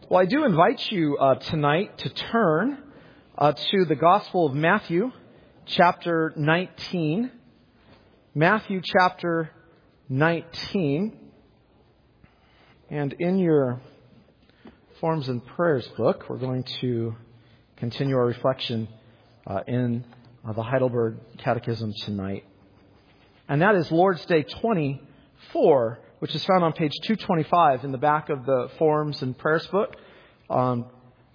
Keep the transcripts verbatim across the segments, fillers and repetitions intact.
Well, I do invite you uh, tonight to turn uh, to the Gospel of Matthew, chapter nineteen. Matthew, chapter nineteen. And in your Forms and Prayers book, we're going to continue our reflection uh, in uh, the Heidelberg Catechism tonight. And that is Lord's Day twenty-four, which is found on page two twenty-five in the back of the Forms and Prayers book. Um,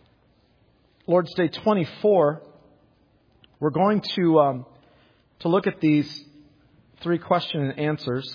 Lord's Day twenty-four, we're going to um, to look at these three question and answers.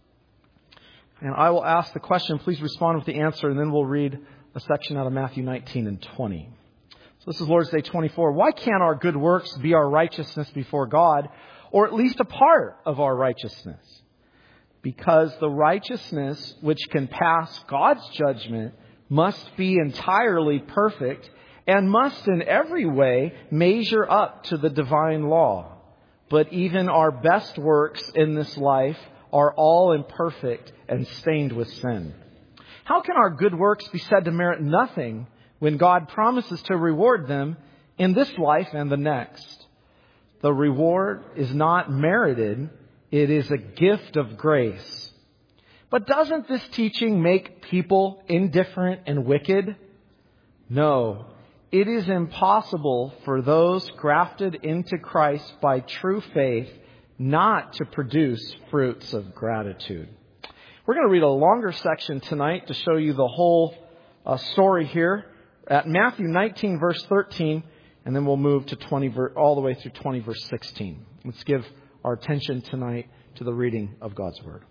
And I will ask the question, please respond with the answer, and then we'll read a section out of Matthew nineteen and twenty. So this is Lord's Day twenty-four. Why can't our good works be our righteousness before God, or at least a part of our righteousness? Because the righteousness which can pass God's judgment must be entirely perfect and must in every way measure up to the divine law. But even our best works in this life are all imperfect and stained with sin. How can our good works be said to merit nothing when God promises to reward them in this life and the next? The reward is not merited. It is a gift of grace. But doesn't this teaching make people indifferent and wicked? No. It is impossible for those grafted into Christ by true faith not to produce fruits of gratitude. We're going to read a longer section tonight to show you the whole uh, story here at Matthew nineteen, verse thirteen, and then we'll move to twenty, all the way through twenty, verse sixteen. Let's give our attention tonight to the reading of God's Word.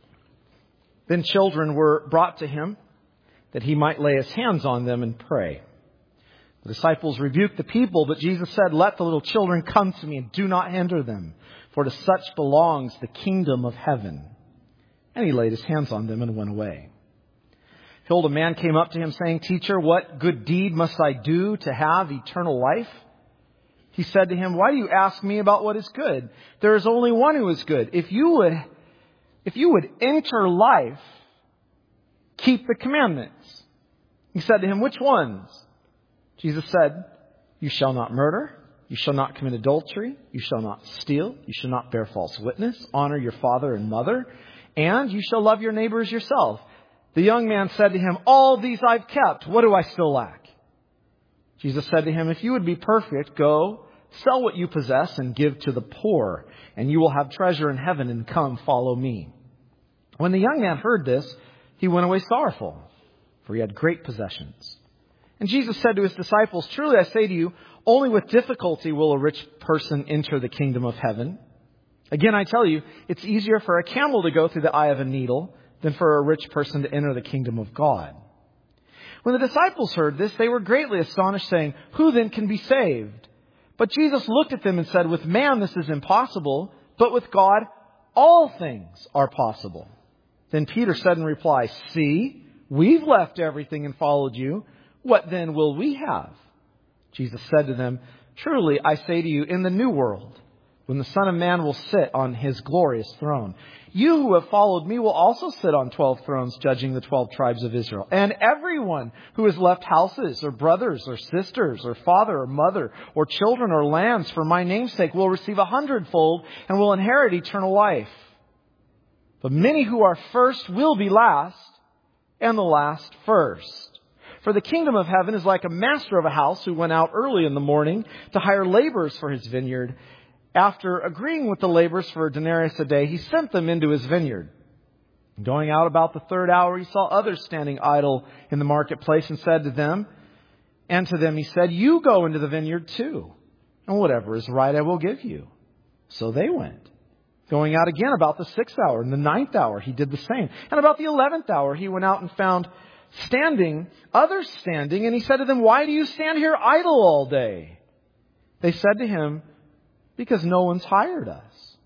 Then children were brought to him that he might lay his hands on them and pray. The disciples rebuked the people, but Jesus said, "Let the little children come to me and do not hinder them, for to such belongs the kingdom of heaven." And he laid his hands on them and went away. Behold, a man came up to him saying, "Teacher, what good deed must I do to have eternal life?" He said to him, "Why do you ask me about what is good? There is only one who is good. If you would, if you would enter life, keep the commandments." He said to him, "Which ones?" Jesus said, "You shall not murder. You shall not commit adultery. You shall not steal. You shall not bear false witness. Honor your father and mother. And you shall love your neighbor as yourself." The young man said to him, "All these I've kept. What do I still lack?" Jesus said to him, "If you would be perfect, go, sell what you possess and give to the poor, and you will have treasure in heaven, and come, follow me." When the young man heard this, he went away sorrowful, for he had great possessions. And Jesus said to his disciples, "Truly I say to you, only with difficulty will a rich person enter the kingdom of heaven. Again, I tell you, it's easier for a camel to go through the eye of a needle than for a rich person to enter the kingdom of God." When the disciples heard this, they were greatly astonished, saying, "Who then can be saved?" But Jesus looked at them and said, "With man this is impossible, but with God all things are possible." Then Peter said in reply, "See, we've left everything and followed you. What then will we have?" Jesus said to them, "Truly I say to you, in the new world, when the Son of Man will sit on his glorious throne, you who have followed me will also sit on twelve thrones, judging the twelve tribes of Israel. And everyone who has left houses or brothers or sisters or father or mother or children or lands for my name's sake will receive a hundredfold and will inherit eternal life. But many who are first will be last, and the last first. For the kingdom of heaven is like a master of a house who went out early in the morning to hire laborers for his vineyard. After agreeing with the laborers for a denarius a day, he sent them into his vineyard. Going out about the third hour, he saw others standing idle in the marketplace and said to them, and to them he said, "You go into the vineyard too, and whatever is right I will give you." So they went. Going out again about the sixth hour and the ninth hour, he did the same. And about the eleventh hour, he went out and found standing, others standing, and he said to them, "Why do you stand here idle all day?" They said to him, "Because no one's hired us."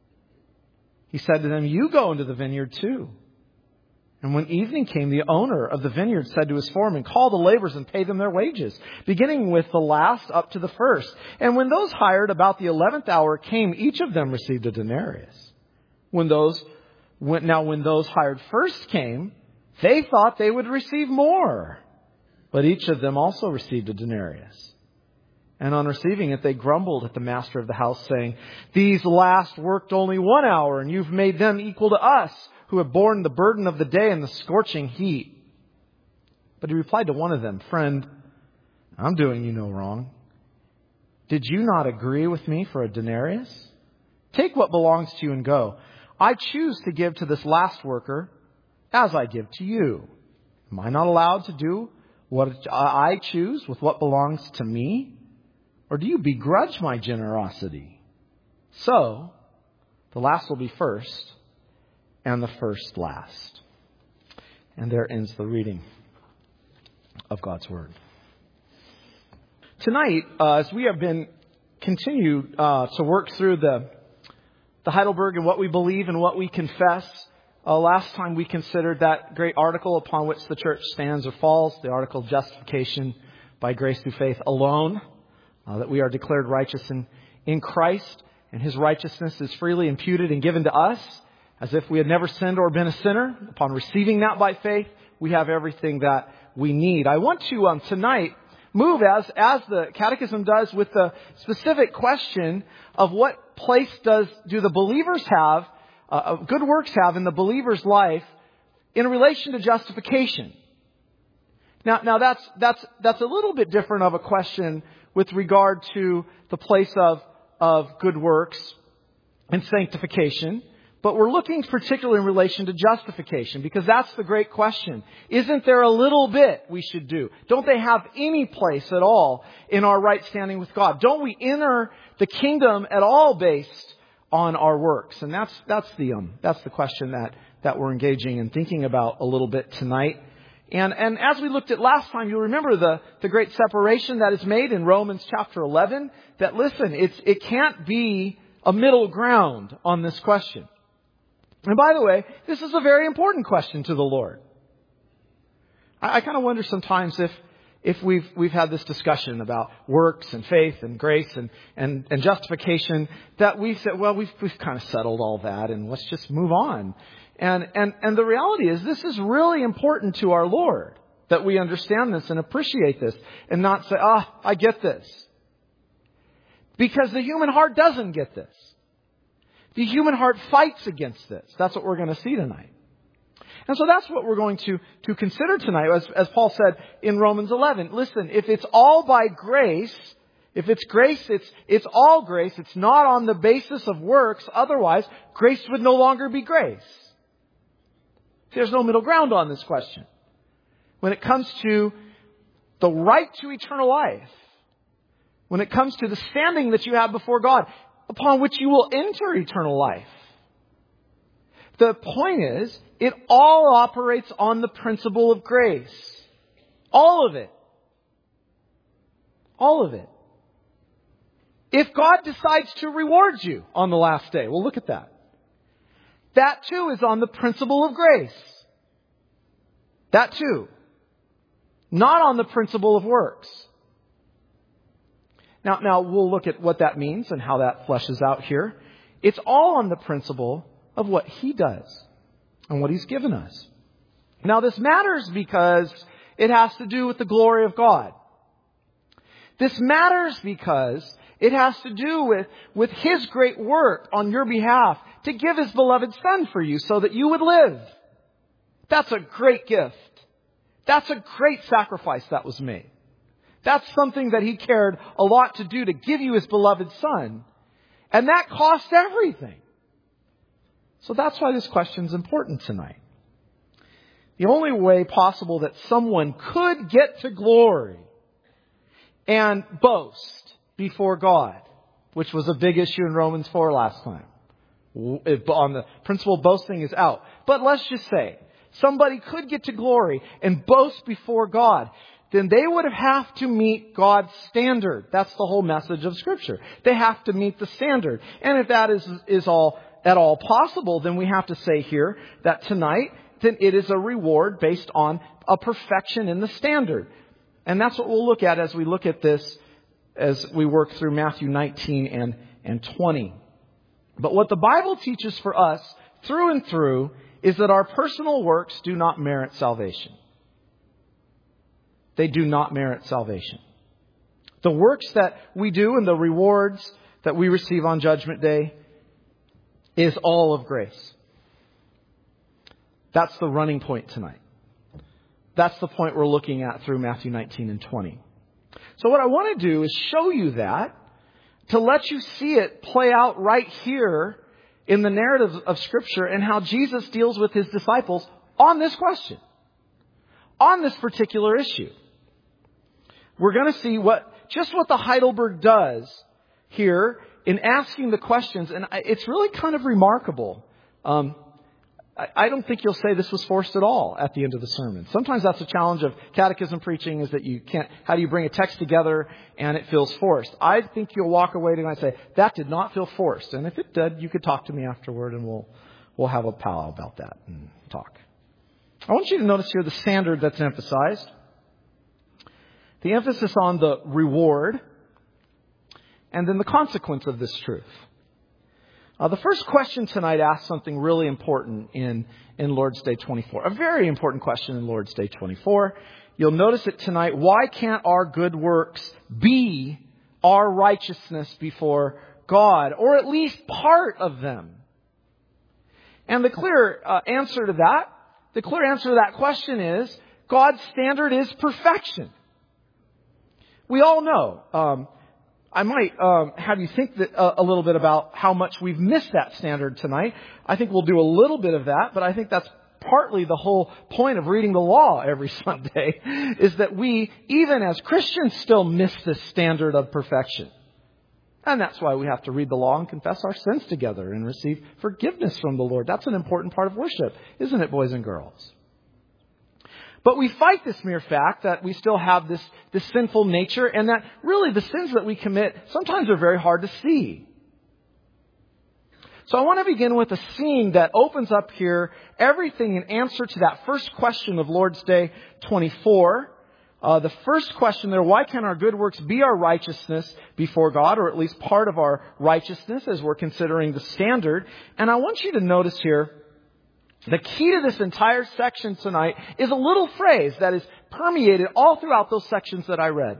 He said to them, "You go into the vineyard too." And when evening came, the owner of the vineyard said to his foreman, "Call the laborers and pay them their wages, beginning with the last up to the first." And when those hired about the eleventh hour came, each of them received a denarius. When those, when, now when those hired first came, they thought they would receive more. But each of them also received a denarius. And on receiving it, they grumbled at the master of the house, saying, 'These last worked only one hour, and you've made them equal to us, who have borne the burden of the day and the scorching heat.' But he replied to one of them, 'Friend, I'm doing you no wrong. Did you not agree with me for a denarius? Take what belongs to you and go. I choose to give to this last worker as I give to you. Am I not allowed to do what I choose with what belongs to me? Or do you begrudge my generosity?' So, the last will be first, and the first last." And there ends the reading of God's Word. Tonight, uh, as we have been continued uh, to work through the, the Heidelberg and what we believe and what we confess, uh, last time we considered that great article upon which the church stands or falls, the article of justification by grace through faith alone. Uh, that we are declared righteous in, in Christ, and His righteousness is freely imputed and given to us as if we had never sinned or been a sinner. Upon receiving that by faith, we have everything that we need. I want to um, tonight move as as the Catechism does with the specific question of what place does do the believers have, uh, good works have in the believer's life in relation to justification. Now, now that's that's that's a little bit different of a question with regard to the place of, of good works and sanctification. But we're looking particularly in relation to justification, because that's the great question. Isn't there a little bit we should do? Don't they have any place at all in our right standing with God? Don't we enter the kingdom at all based on our works? And that's that's the um that's the question that, that we're engaging and thinking about a little bit tonight. And, and as we looked at last time, you'll remember the, the great separation that is made in Romans chapter eleven, that listen, it's, it can't be a middle ground on this question. And by the way, this is a very important question to the Lord. I, I kind of wonder sometimes if, if we've, we've had this discussion about works and faith and grace and, and, and justification, that we've said, well, we've, we've kind of settled all that and let's just move on. And, and, and the reality is this is really important to our Lord, that we understand this and appreciate this and not say, ah, oh, I get this. Because the human heart doesn't get this. The human heart fights against this. That's what we're going to see tonight. And so that's what we're going to, to consider tonight. As, as Paul said in Romans eleven, listen, if it's all by grace, if it's grace, it's, it's all grace. It's not on the basis of works. Otherwise, grace would no longer be grace. There's no middle ground on this question. When it comes to the right to eternal life, when it comes to the standing that you have before God, upon which you will enter eternal life, the point is, it all operates on the principle of grace. All of it. All of it. If God decides to reward you on the last day, well, look at that. That too is on the principle of grace. That too. Not on the principle of works. Now, now we'll look at what that means and how that fleshes out here. It's all on the principle of what He does and what He's given us. Now, this matters because it has to do with the glory of God. This matters because it has to do with, with His great work on your behalf to give His beloved Son for you so that you would live. That's a great gift. That's a great sacrifice that was made. That's something that He cared a lot to do, to give you His beloved Son. And that cost everything. So that's why this question is important tonight. The only way possible that someone could get to glory and boast before God, which was a big issue in Romans four last time. On the principle of boasting is out. But let's just say somebody could get to glory and boast before God, then they would have to meet God's standard. That's the whole message of Scripture. They have to meet the standard. And if that is, is all at all possible, then we have to say here that tonight, then it is a reward based on a perfection in the standard. And that's what we'll look at as we look at this, as we work through Matthew nineteen and, and twenty. But what the Bible teaches for us through and through is that our personal works do not merit salvation. they do not merit salvation. The works that we do and the rewards that we receive on Judgment Day is all of grace. That's the running point tonight. That's the point we're looking at through Matthew nineteen and twenty. So what I want to do is show you that, to let you see it play out right here in the narrative of Scripture and how Jesus deals with His disciples on this question, on this particular issue. We're going to see what just what the Heidelberg does here in asking the questions, and it's really kind of remarkable. Um, I don't think you'll say this was forced at all at the end of the sermon. Sometimes that's the challenge of catechism preaching, is that you can't, how do you bring a text together and it feels forced? I think you'll walk away tonight and say, that did not feel forced. And if it did, you could talk to me afterward and we'll, we'll have a powwow about that and talk. I want you to notice here the standard that's emphasized. The emphasis on the reward and then the consequence of this truth. Uh, the first question tonight asks something really important in, in Lord's Day twenty-four. A very important question in Lord's Day twenty-four. You'll notice it tonight. Why can't our good works be our righteousness before God? Or at least part of them. And the clear uh, answer to that, the clear answer to that question is, God's standard is perfection. We all know. Um, I might um, have you think that, uh, a little bit about how much we've missed that standard tonight. I think we'll do a little bit of that, but I think that's partly the whole point of reading the law every Sunday, is that we, even as Christians, still miss this standard of perfection. And that's why we have to read the law and confess our sins together and receive forgiveness from the Lord. That's an important part of worship, isn't it, boys and girls? But we fight this mere fact that we still have this, this sinful nature, and that really the sins that we commit sometimes are very hard to see. So I want to begin with a scene that opens up here everything in answer to that first question of Lord's Day twenty-four. Uh, the first question there, why can our good works be our righteousness before God, or at least part of our righteousness as we're considering the standard? And I want you to notice here, the key to this entire section tonight is a little phrase that is permeated all throughout those sections that I read.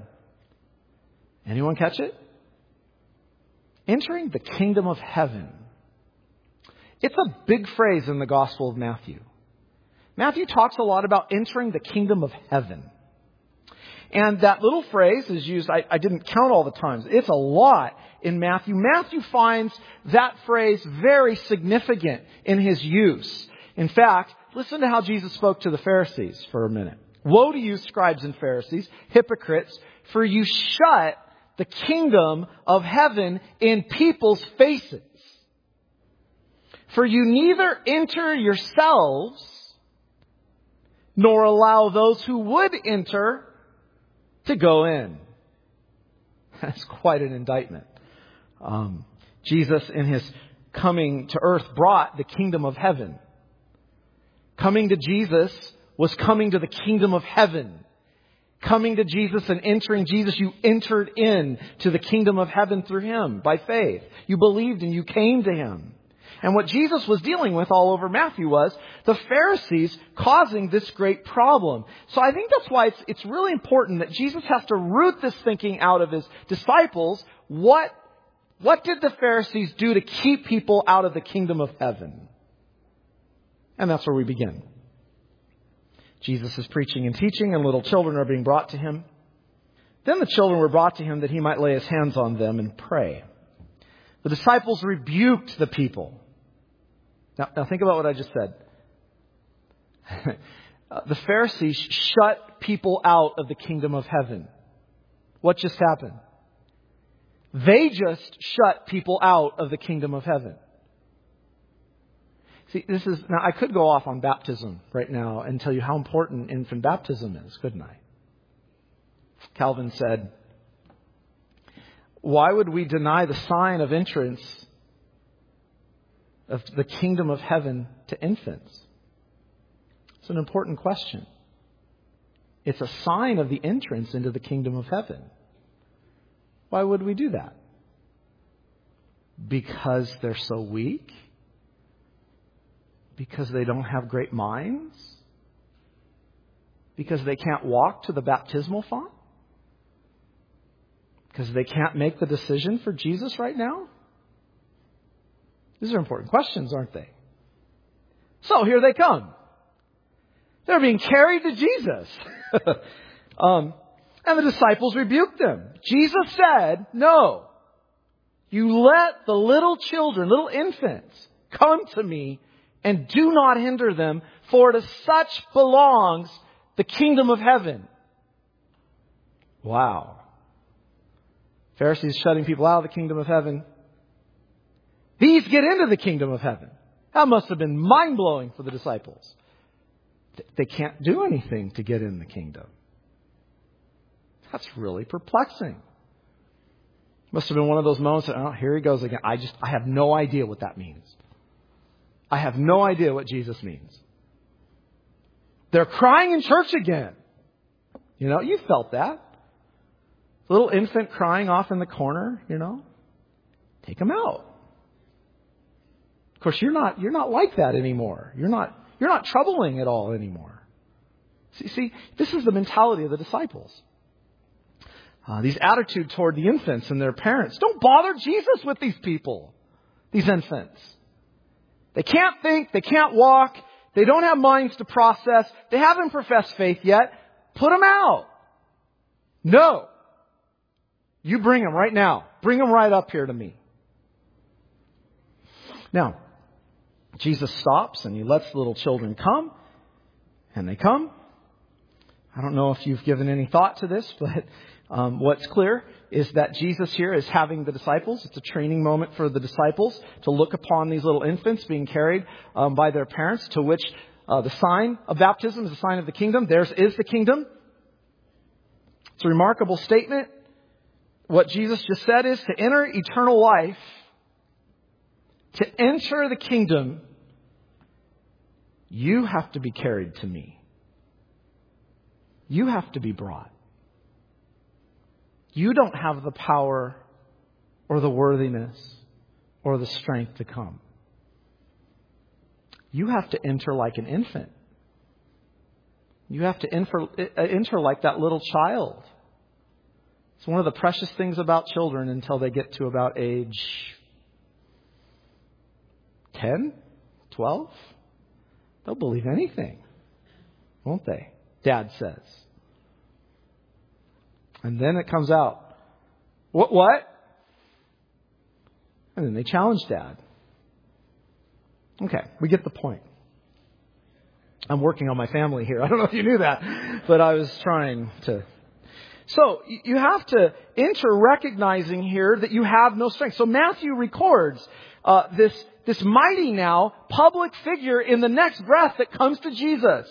Anyone catch it? Entering the kingdom of heaven. It's a big phrase in the Gospel of Matthew. Matthew talks a lot about entering the kingdom of heaven. And that little phrase is used, I, I didn't count all the times. It's a lot in Matthew. Matthew finds that phrase very significant in his use. In fact, listen to how Jesus spoke to the Pharisees for a minute. Woe to you, scribes and Pharisees, hypocrites, for you shut the kingdom of heaven in people's faces. For you neither enter yourselves, nor allow those who would enter to go in. That's quite an indictment. Um, Jesus, in his coming to earth, brought the kingdom of heaven. Coming to Jesus was coming to the kingdom of heaven. Coming to Jesus and entering Jesus, you entered in to the kingdom of heaven through Him by faith. You believed and you came to Him. And what Jesus was dealing with all over Matthew was the Pharisees causing this great problem. So I think that's why it's, it's really important that Jesus has to root this thinking out of His disciples. What, what did the Pharisees do to keep people out of the kingdom of heaven? And that's where we begin. Jesus is preaching and teaching, and little children are being brought to Him. Then the children were brought to Him that He might lay His hands on them and pray. The disciples rebuked the people. Now, now think about what I just said. The Pharisees shut people out of the kingdom of heaven. What just happened? They just shut people out of the kingdom of heaven. See, this is, now I could go off on baptism right now and tell you how important infant baptism is, couldn't I? Calvin said, why would we deny the sign of entrance of the kingdom of heaven to infants? It's an important question. It's a sign of the entrance into the kingdom of heaven. Why would we do that? Because they're so weak? Because they don't have great minds? Because they can't walk to the baptismal font? Because they can't make the decision for Jesus right now? These are important questions, aren't they? So here they come. They're being carried to Jesus. um, and the disciples rebuked them. Jesus said, no, you let the little children, little infants, come to me and do not hinder them, for to such belongs the kingdom of heaven. Wow. Pharisees shutting people out of the kingdom of heaven. These get into the kingdom of heaven. That must have been mind-blowing for the disciples. They can't do anything to get in the kingdom. That's really perplexing. Must have been one of those moments that, oh, here he goes again. I just, I have no idea what that means. I have no idea what Jesus means. They're crying in church again. You know, you felt that. Little infant crying off in the corner, you know. Take him out. Of course, you're not, you're not like that anymore. You're not, you're not troubling at all anymore. See, see, this is the mentality of the disciples. Uh, these attitude toward the infants and their parents. Don't bother Jesus with these people, these infants. They can't think, they can't walk, they don't have minds to process, they haven't professed faith yet. Put them out. No. You bring them right now. Bring them right up here to me. Now, Jesus stops and he lets the little children come. And they come. I don't know if you've given any thought to this, but um, what's clear is that Jesus here is having the disciples. It's a training moment for the disciples to look upon these little infants being carried um, by their parents, to which uh, the sign of baptism is a sign of the kingdom. Theirs is the kingdom. It's a remarkable statement. What Jesus just said is, to enter eternal life, to enter the kingdom, you have to be carried to me. You have to be brought. You don't have the power or the worthiness or the strength to come. You have to enter like an infant. You have to enter, enter like that little child. It's one of the precious things about children until they get to about age ten, twelve. They'll believe anything, won't they? Dad says. And then it comes out. What? What? And then they challenge Dad. Okay, we get the point. I'm working on my family here. I don't know if you knew that, but I was trying to. So you have to enter recognizing here that you have no strength. So Matthew records uh, this, this mighty now public figure in the next breath that comes to Jesus.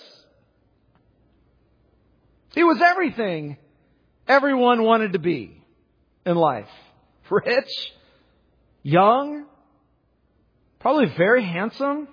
He was everything everyone wanted to be in life. Rich, young, probably very handsome,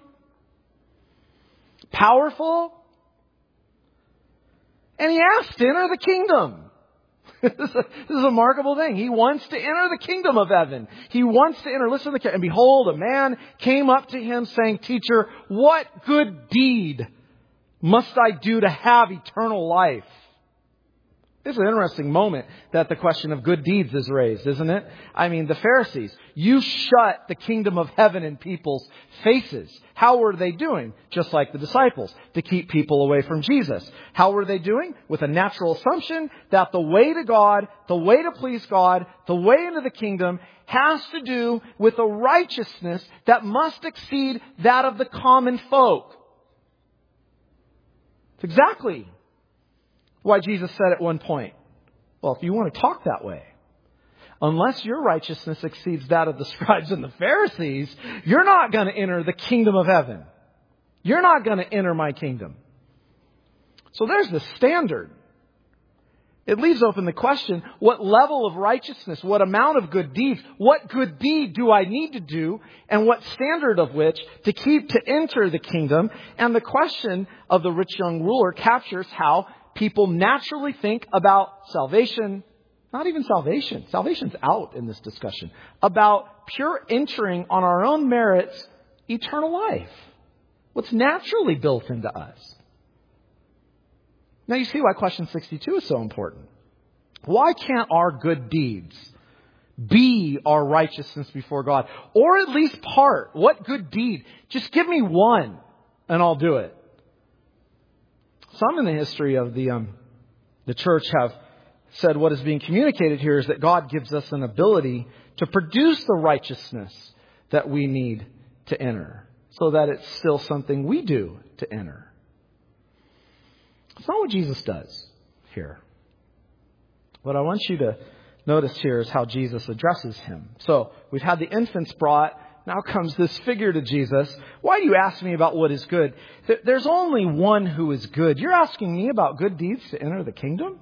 powerful. And he asked to enter the kingdom. This is, a, this is a remarkable thing. He wants to enter the kingdom of heaven. He wants to enter. Listen to the, and behold, a man came up to him saying, Teacher, what good deed must I do to have eternal life? It's an interesting moment that the question of good deeds is raised, isn't it? I mean, the Pharisees, you shut the kingdom of heaven in people's faces. How were they doing? Just like the disciples, to keep people away from Jesus. How were they doing? With a natural assumption that the way to God, the way to please God, the way into the kingdom has to do with a righteousness that must exceed that of the common folk. It's exactly why Jesus said at one point, well, if you want to talk that way, unless your righteousness exceeds that of the scribes and the Pharisees, you're not going to enter the kingdom of heaven. You're not going to enter my kingdom. So there's the standard. It leaves open the question, what level of righteousness, what amount of good deeds, what good deed do I need to do, and what standard of which to keep to enter the kingdom? And the question of the rich young ruler captures how people naturally think about salvation, not even salvation. Salvation's out in this discussion. About pure entering on our own merits, eternal life. What's naturally built into us. Now you see why question sixty-two is so important. Why can't our good deeds be our righteousness before God? Or at least part. What good deed? Just give me one and I'll do it. Some in the history of the um, the church have said what is being communicated here is that God gives us an ability to produce the righteousness that we need to enter, so that it's still something we do to enter. It's not what Jesus does here. What I want you to notice here is how Jesus addresses him. So we've had the infants brought. Now comes this figure to Jesus. Why do you ask me about what is good? There's only one who is good. You're asking me about good deeds to enter the kingdom?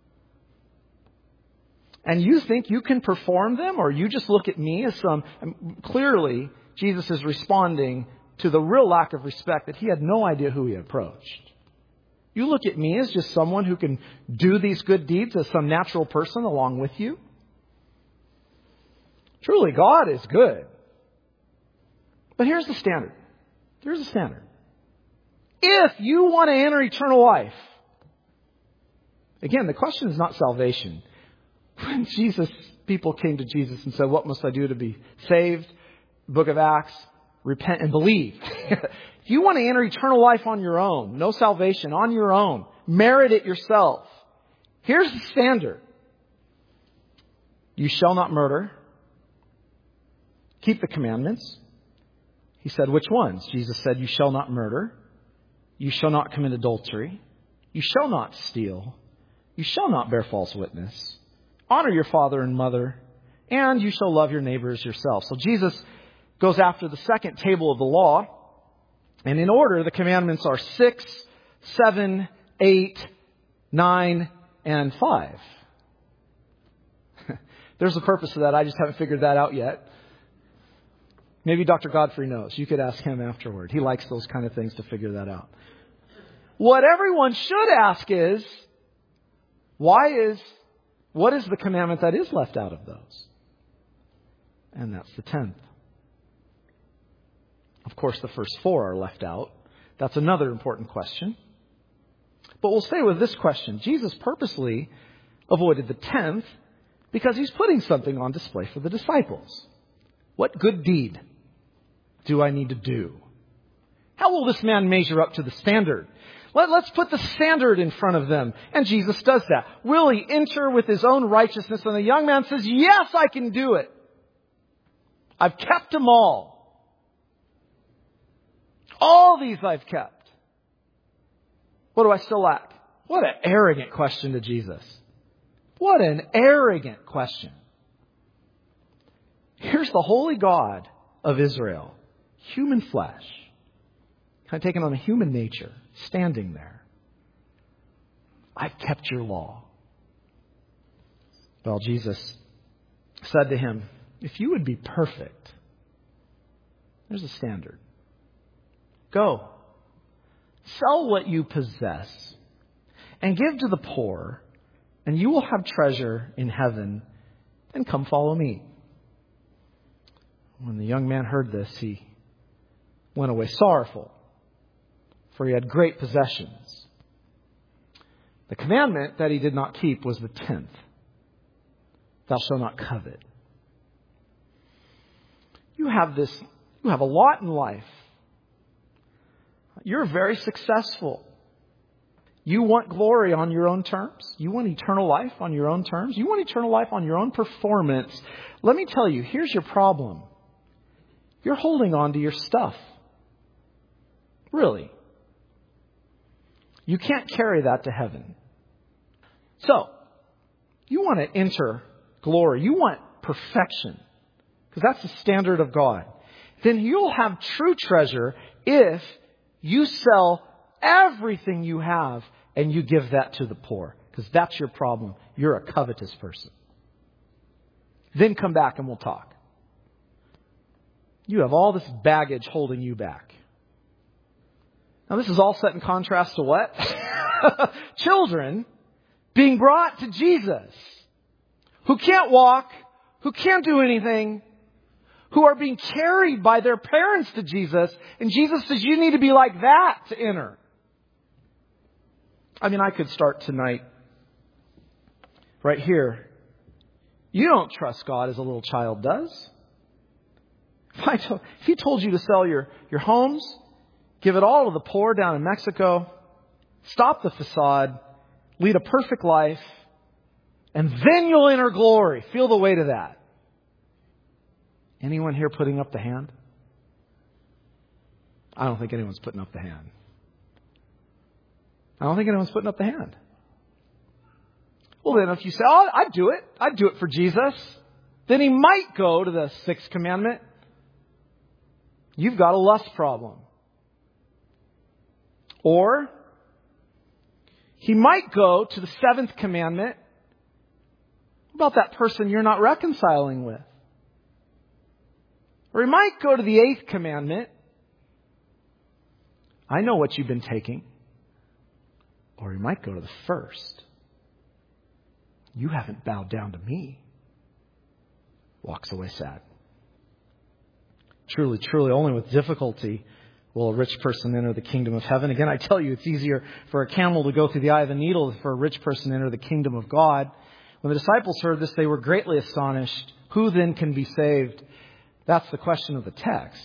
And you think you can perform them? Or you just look at me as some... Clearly, Jesus is responding to the real lack of respect that he had no idea who he approached. You look at me as just someone who can do these good deeds as some natural person along with you? Truly, God is good. But here's the standard. Here's the standard. If you want to enter eternal life, again, the question is not salvation. When Jesus, people came to Jesus and said, what must I do to be saved? Book of Acts, repent and believe. If you want to enter eternal life on your own, no salvation, on your own, merit it yourself. Here's the standard. You shall not murder. Keep the commandments. He said, which ones? Jesus said, you shall not murder. You shall not commit adultery. You shall not steal. You shall not bear false witness. Honor your father and mother. And you shall love your neighbors yourself. So Jesus goes after the second table of the law. And in order, the commandments are six, seven, eight, nine, and five. There's a purpose to that. I just haven't figured that out yet. Maybe Doctor Godfrey knows. You could ask him afterward. He likes those kind of things to figure that out. What everyone should ask is, why is, what is the commandment that is left out of those? And that's the tenth. Of course, the first four are left out. That's another important question. But we'll stay with this question. Jesus purposely avoided the tenth because he's putting something on display for the disciples. What good deed do I need to do? How will this man measure up to the standard? Let, let's put the standard in front of them. And Jesus does that. Will he enter with his own righteousness? And the young man says, yes, I can do it. I've kept them all. All these I've kept. What do I still lack? What an arrogant question to Jesus. What an arrogant question. Here's the holy God of Israel, human flesh, kind of taking on a human nature, standing there. I've kept your law. Well, Jesus said to him, if you would be perfect, there's a standard. Go, sell what you possess and give to the poor, and you will have treasure in heaven, and come follow me. When the young man heard this, he went away sorrowful, for he had great possessions. The commandment that he did not keep was the tenth. Thou shalt not covet. You have this, you have a lot in life. You're very successful. You want glory on your own terms. You want eternal life on your own terms. You want eternal life on your own performance. Let me tell you, here's your problem. You're holding on to your stuff. Really. You can't carry that to heaven. So, you want to enter glory. You want perfection. Because that's the standard of God. Then you'll have true treasure if you sell everything you have and you give that to the poor. Because that's your problem. You're a covetous person. Then come back and we'll talk. You have all this baggage holding you back. Now this is all set in contrast to what? Children being brought to Jesus. Who can't walk. Who can't do anything. Who are being carried by their parents to Jesus. And Jesus says, you need to be like that to enter. I mean, I could start tonight right here. You don't trust God as a little child does. If, I told, if He told you to sell your, your homes, give it all to the poor down in Mexico, stop the facade, lead a perfect life, and then you'll enter glory. Feel the weight of that. Anyone here putting up the hand? I don't think anyone's putting up the hand. I don't think anyone's putting up the hand. Well, then if you say, oh, I'd do it. I'd do it for Jesus. Then He might go to the sixth commandment. You've got a lust problem. Or He might go to the seventh commandment. What about that person you're not reconciling with? Or He might go to the eighth commandment. I know what you've been taking. Or He might go to the first. You haven't bowed down to me. Walks away sad. Truly, truly, only with difficulty will a rich person enter the kingdom of heaven. Again, I tell you, it's easier for a camel to go through the eye of the needle than for a rich person to enter the kingdom of God. When the disciples heard this, they were greatly astonished. Who then can be saved? That's the question of the text.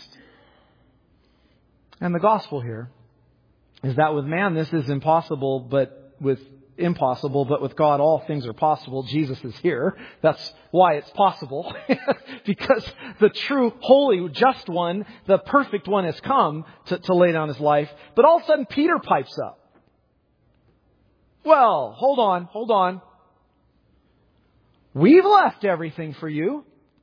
And the gospel here is that with man this is impossible, but with impossible, but with God all things are possible. Jesus is here. That's why it's possible. Because the true, holy, just one, the perfect one has come to, to lay down His life. But all of a sudden Peter pipes up. Well, hold on, hold on. We've left everything for you.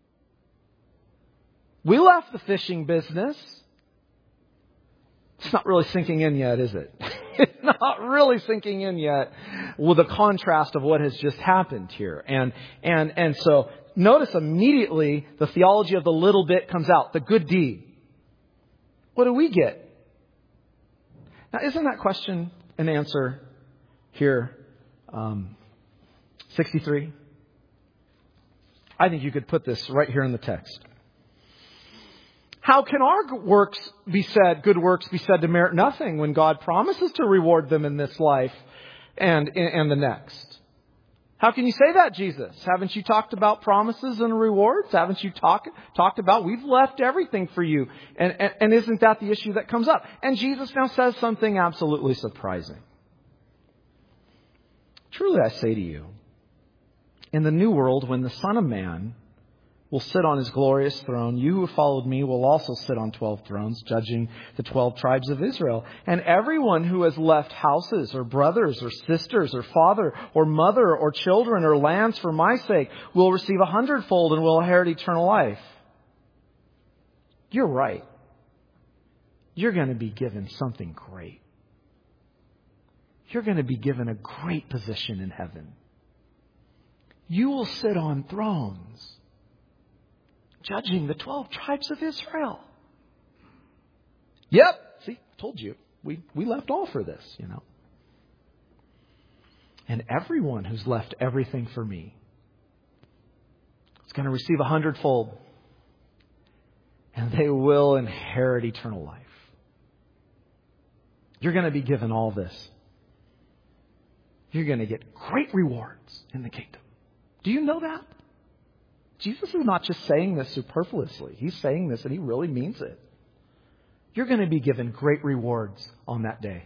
We left the fishing business. It's not really sinking in yet, is it? It's not really sinking in yet with the contrast of what has just happened here. And, and, and so notice immediately the theology of the little bit comes out, the good deed. What do we get? Now, isn't that question and answer here um, sixty-three? I think you could put this right here in the text. How can our works be said, good works be said to merit nothing when God promises to reward them in this life and, and the next? How can you say that, Jesus? Haven't you talked about promises and rewards? Haven't you talk, talked about we've left everything for you? And, and, and isn't that the issue that comes up? And Jesus now says something absolutely surprising. Truly I say to you, in the new world, when the Son of Man will sit on His glorious throne, you who followed me will also sit on twelve thrones, judging the twelve tribes of Israel. And everyone who has left houses or brothers or sisters or father or mother or children or lands for my sake will receive a hundredfold and will inherit eternal life. You're right. You're going to be given something great. You're going to be given a great position in heaven. You will sit on thrones, judging the twelve tribes of Israel. Yep. See, told you. We, we left all for this, you know. And everyone who's left everything for me is going to receive a hundredfold. And they will inherit eternal life. You're going to be given all this. You're going to get great rewards in the kingdom. Do you know that? Jesus is not just saying this superfluously. He's saying this and He really means it. You're going to be given great rewards on that day.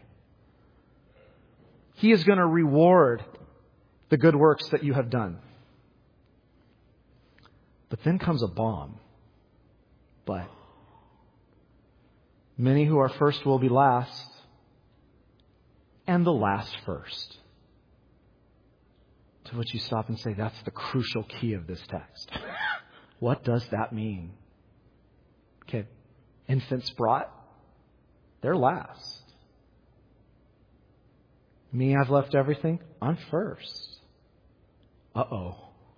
He is going to reward the good works that you have done. But then comes a bomb. But many who are first will be last, and the last first. To which you stop and say, that's the crucial key of this text. What does that mean? Okay, infants brought, they're last. Me, I've left everything, I'm first. Uh-oh.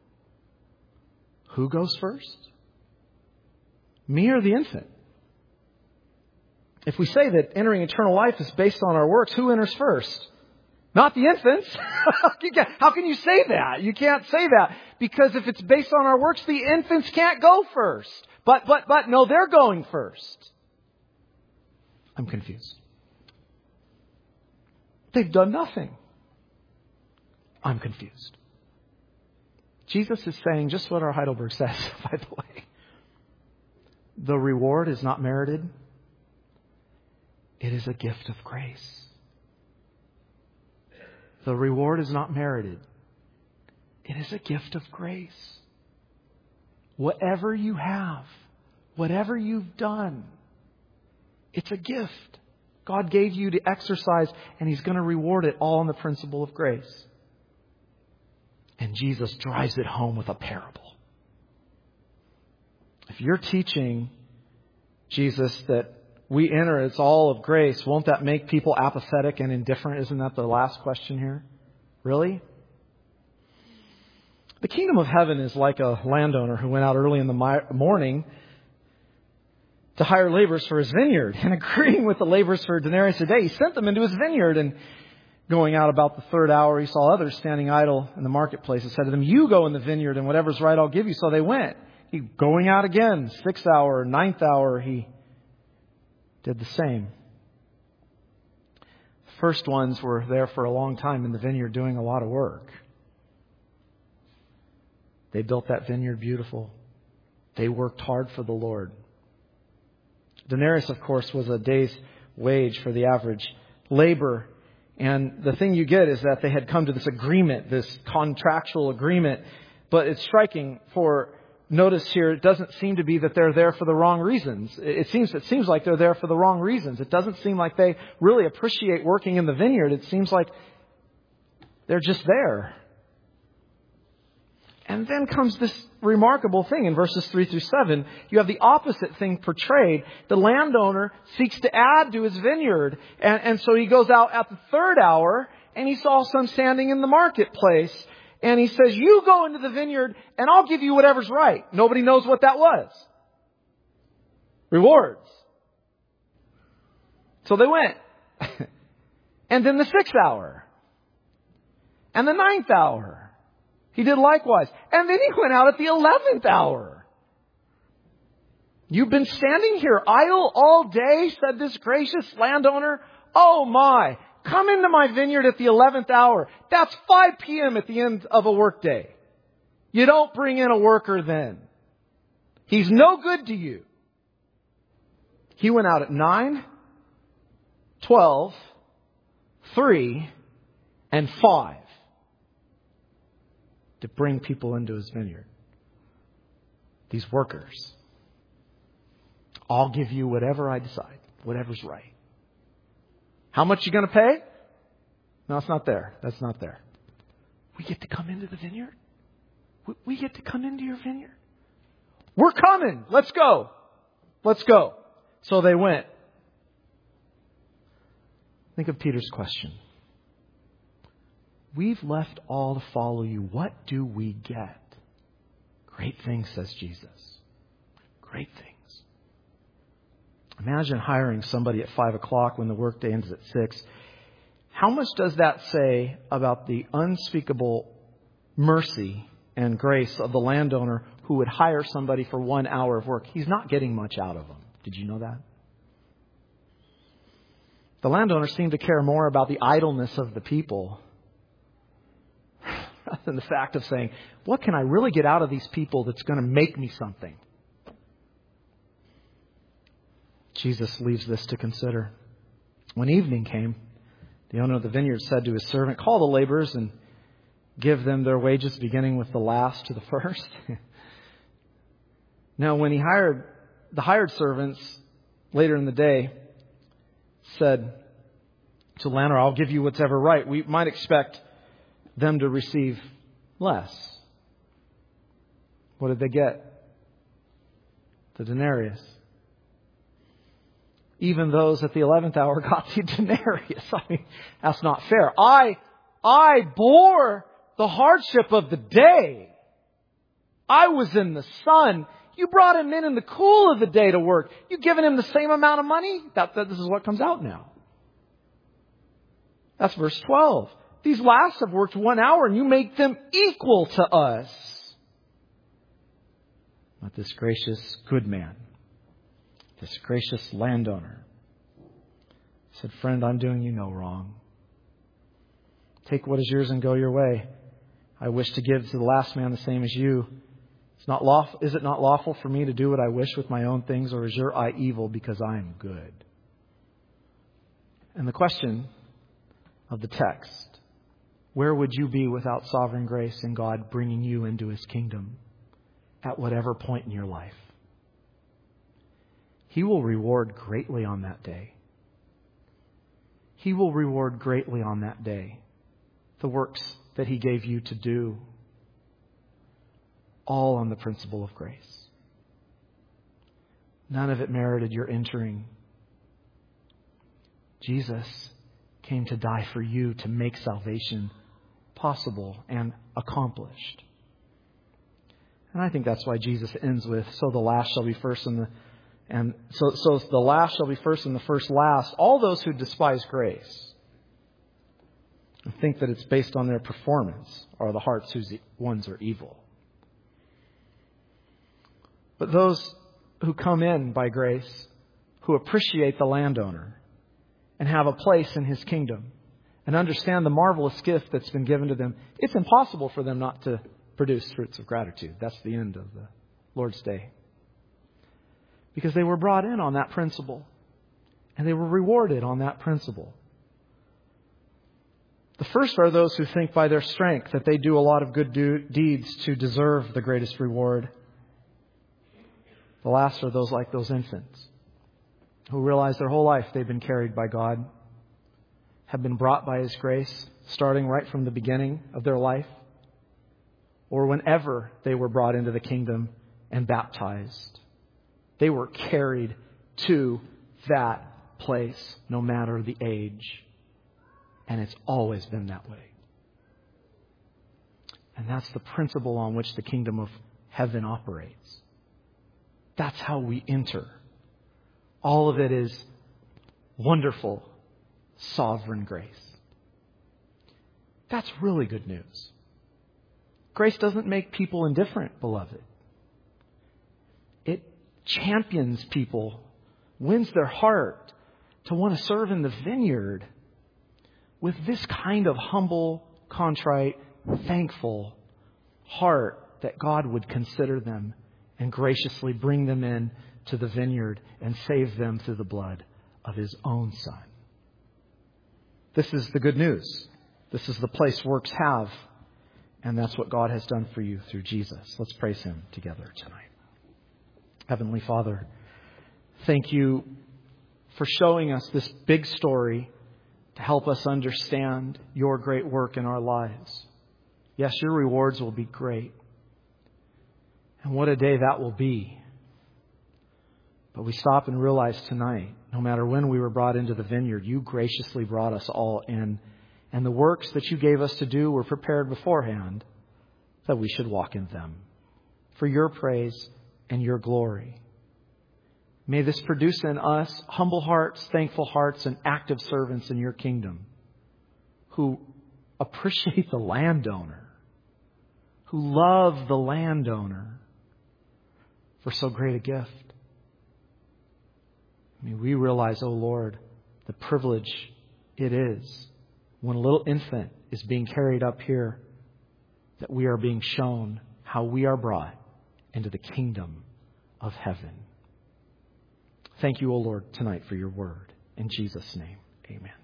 Who goes first? Me or the infant? If we say that entering eternal life is based on our works, who enters first? Not the infants. How can you say that? You can't say that. Because if it's based on our works, the infants can't go first. But, but, but, no, they're going first. I'm confused. They've done nothing. I'm confused. Jesus is saying just what our Heidelberg says, by the way. The reward is not merited. It is a gift of grace. The reward is not merited. It is a gift of grace. Whatever you have, whatever you've done, it's a gift God gave you to exercise, and He's going to reward it all on the principle of grace. And Jesus drives it home with a parable. If you're teaching, Jesus, that we enter, it's all of grace, won't that make people apathetic and indifferent? Isn't that the last question here? Really? The kingdom of heaven is like a landowner who went out early in the morning to hire laborers for his vineyard, and agreeing with the laborers for a denarius a day, he sent them into his vineyard. And going out about the third hour, he saw others standing idle in the marketplace and said to them, "You go in the vineyard, and whatever's right I'll give you." So they went. He going out again, sixth hour, ninth hour, he did the same. The first ones were there for a long time in the vineyard doing a lot of work. They built that vineyard beautiful. They worked hard for the Lord. Denarius, of course, was a day's wage for the average labor. And the thing you get is that they had come to this agreement, this contractual agreement. But it's striking for notice here, it doesn't seem to be that they're there for the wrong reasons. It seems, it seems like they're there for the wrong reasons. It doesn't seem like they really appreciate working in the vineyard. It seems like they're just there. And then comes this remarkable thing in verses three through seven. You have the opposite thing portrayed. The landowner seeks to add to his vineyard. And, and so he goes out at the third hour and he saw some standing in the marketplace. And he says, "You go into the vineyard and I'll give you whatever's right." Nobody knows what that was. Rewards. So they went. And then the sixth hour. And the ninth hour. He did likewise. And then he went out at the eleventh hour. "You've been standing here idle all day," said this gracious landowner. "Oh my, come into my vineyard at the eleventh hour. That's five p.m. at the end of a workday. You don't bring in a worker then. He's no good to you." He went out at nine, twelve, three, and five. To bring people into his vineyard. These workers. "I'll give you whatever I decide. Whatever's right." How much you going to pay? No, it's not there. That's not there. We get to come into the vineyard. We get to come into your vineyard. "We're coming. Let's go. Let's go." So they went. Think of Peter's question. "We've left all to follow you. What do we get?" "Great things," says Jesus. "Great things." Imagine hiring somebody at five o'clock when the workday ends at six. How much does that say about the unspeakable mercy and grace of the landowner who would hire somebody for one hour of work? He's not getting much out of them. Did you know that? The landowner seemed to care more about the idleness of the people rather than the fact of saying, what can I really get out of these people that's going to make me something? Jesus leaves this to consider. When evening came, the owner of the vineyard said to his servant, "Call the laborers and give them their wages, beginning with the last to the first." Now, when he hired the hired servants later in the day, said to the landlord, "I'll give you what's ever right." We might expect them to receive less. What did they get? The denarius. Even those at the eleventh hour got the denarius. I mean, that's not fair. I, I bore the hardship of the day. I was in the sun. You brought him in in the cool of the day to work. You given him the same amount of money? That, that this is what comes out now. That's verse twelve. These last have worked one hour and you make them equal to us. But this gracious good man, this gracious landowner, said, "Friend, I'm doing you no wrong. Take what is yours and go your way. I wish to give to the last man the same as you. It's not lawful, is it not lawful for me to do what I wish with my own things, or is your eye evil because I am good? And the question of the text, where would you be without sovereign grace and God bringing you into His kingdom at whatever point in your life? He will reward greatly on that day. He will reward greatly on that day the works that He gave you to do, all on the principle of grace. None of it merited your entering. Jesus came to die for you to make salvation possible and accomplished. And I think that's why Jesus ends with, so the last shall be first and the and so so the last shall be first and the first last. All those who despise grace and think that it's based on their performance are the hearts whose ones are evil. But those who come in by grace, who appreciate the landowner and have a place in His kingdom and understand the marvelous gift that's been given to them, it's impossible for them not to produce fruits of gratitude. That's the end of the Lord's Day. Because they were brought in on that principle. And they were rewarded on that principle. The first are those who think by their strength that they do a lot of good do- deeds to deserve the greatest reward. The last are those like those infants who realize their whole life they've been carried by God, have been brought by His grace, starting right from the beginning of their life, or whenever they were brought into the kingdom and baptized. They were carried to that place, no matter the age. And it's always been that way. And that's the principle on which the kingdom of heaven operates. That's how we enter. All of it is wonderful, sovereign grace. That's really good news. Grace doesn't make people indifferent, beloved. It champions people, wins their heart to want to serve in the vineyard with this kind of humble, contrite, thankful heart that God would consider them and graciously bring them in to the vineyard and save them through the blood of His own Son. This is the good news. This is the place works have. And that's what God has done for you through Jesus. Let's praise Him together tonight. Heavenly Father, thank You for showing us this big story to help us understand Your great work in our lives. Yes, Your rewards will be great. And what a day that will be. But we stop and realize tonight, no matter when we were brought into the vineyard, You graciously brought us all in. And the works that You gave us to do were prepared beforehand that we should walk in them for Your praise and Your glory. May this produce in us humble hearts, thankful hearts, and active servants in Your kingdom who appreciate the landowner, who love the landowner for so great a gift. May we realize, oh Lord, the privilege it is when a little infant is being carried up here, that we are being shown how we are brought into the kingdom of heaven. Thank You, O Lord, tonight for Your word. In Jesus' name, amen.